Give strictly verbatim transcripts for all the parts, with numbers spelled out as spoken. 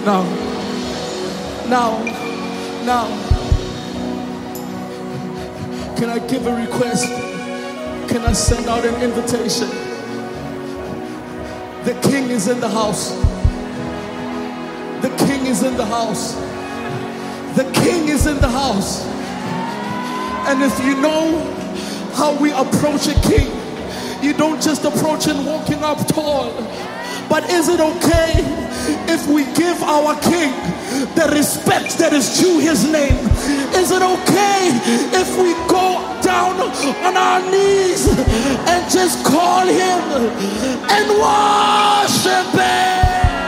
Now, now, now, can I give a request? Can I send out an invitation? The King is in the house. The King is in the house. The King is in the house. And if you know how we approach a king, you don't just approach him walking up tall. But is it okay if we give our king the respect that is due his name? Is it okay if we go down on our knees and just call him and worship him?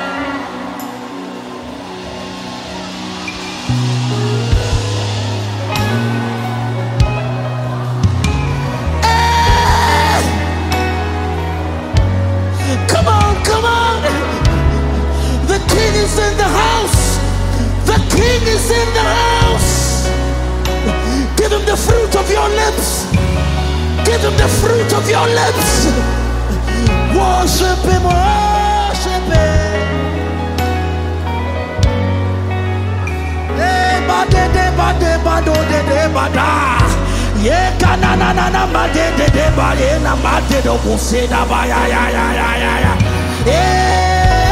Is in the house. The King is in the house. Give him the fruit of your lips. Give him the fruit of your lips. Worship him, worship him. Eh, ba de de ba de ba do de de ba da. Ye kana na na na ba de de de ba ye na ba de do ko se da ba ya ya ya ya ya ya. Eh.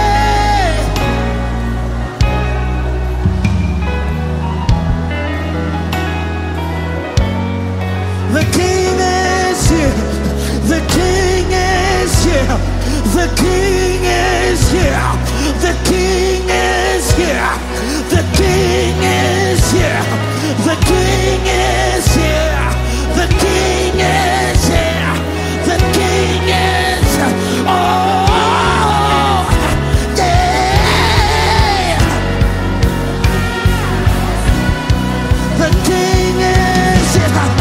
The King is here. The King is here. The King is here. The King is here. The King is here. The King is here. The King is here. The King is here. Oh, yeah. The King is here.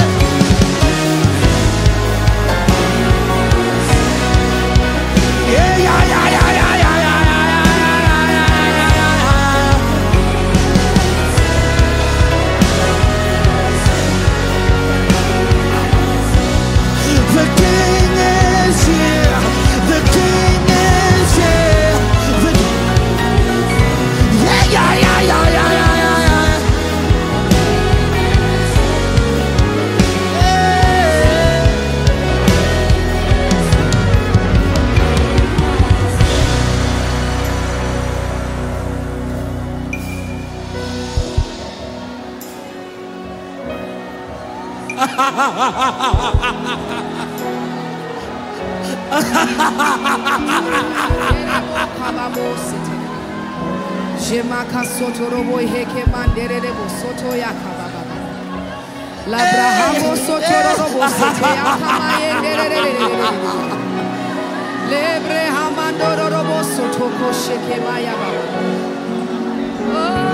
Jemaka soto robo heke mandere rebo soto yakababa. Labrahamo soto robo soto yakamaye. Lebre hamandoro robo soto kosheke maya baba.